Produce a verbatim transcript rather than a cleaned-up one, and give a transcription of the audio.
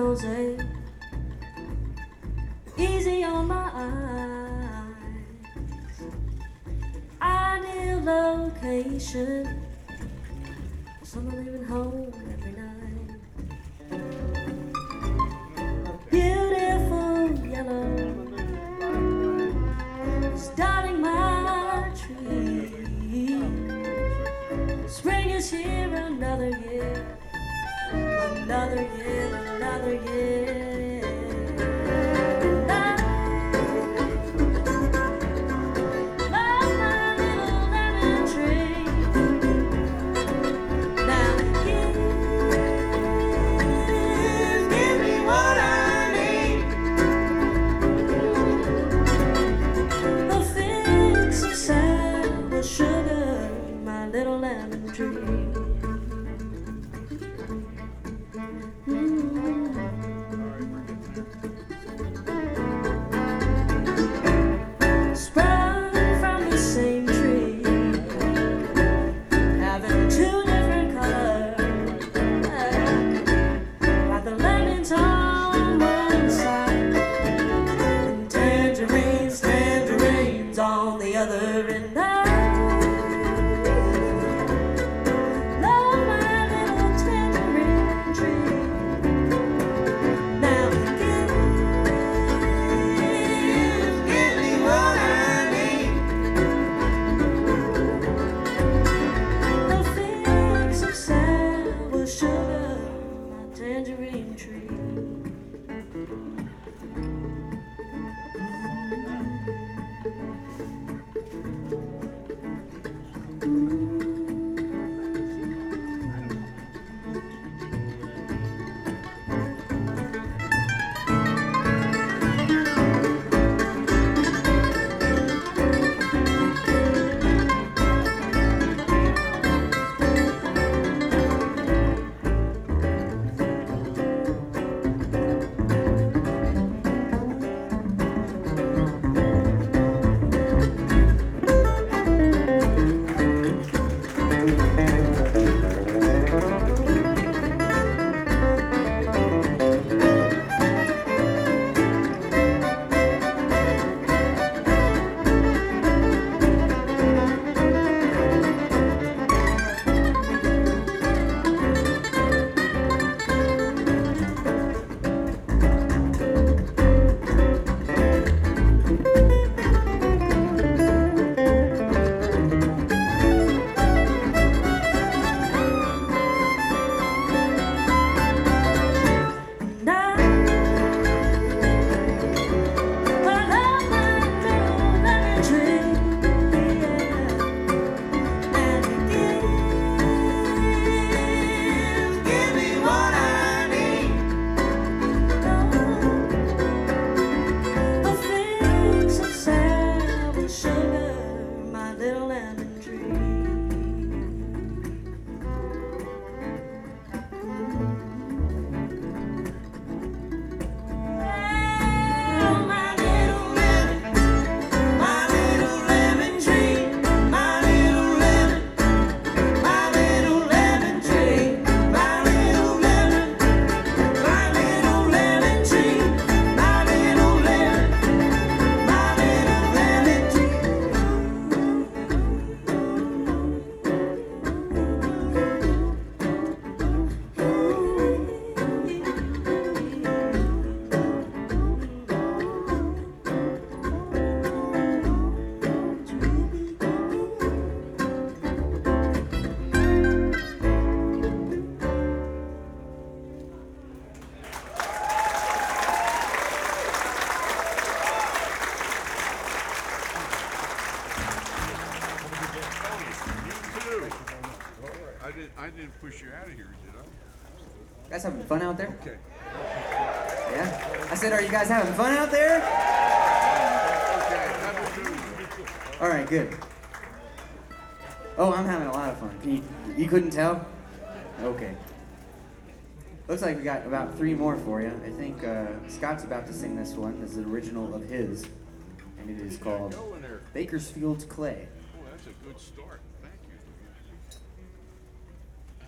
Jose, easy on my eyes. Ideal location, someone leaving home every night. Beautiful yellow is dotting my tree. Spring is here, another year, another year, another year. I didn't, I didn't push you out of here, did I? You guys having fun out there? Okay. Yeah? I said, are you guys having fun out there? Okay. All right, good. Oh, I'm having a lot of fun. Can you, you couldn't tell? Okay. Looks like we got about three more for you. I think uh, Scott's about to sing this one. This is an original of his, and it is called Bakersfield's Clay. Oh, that's a good start.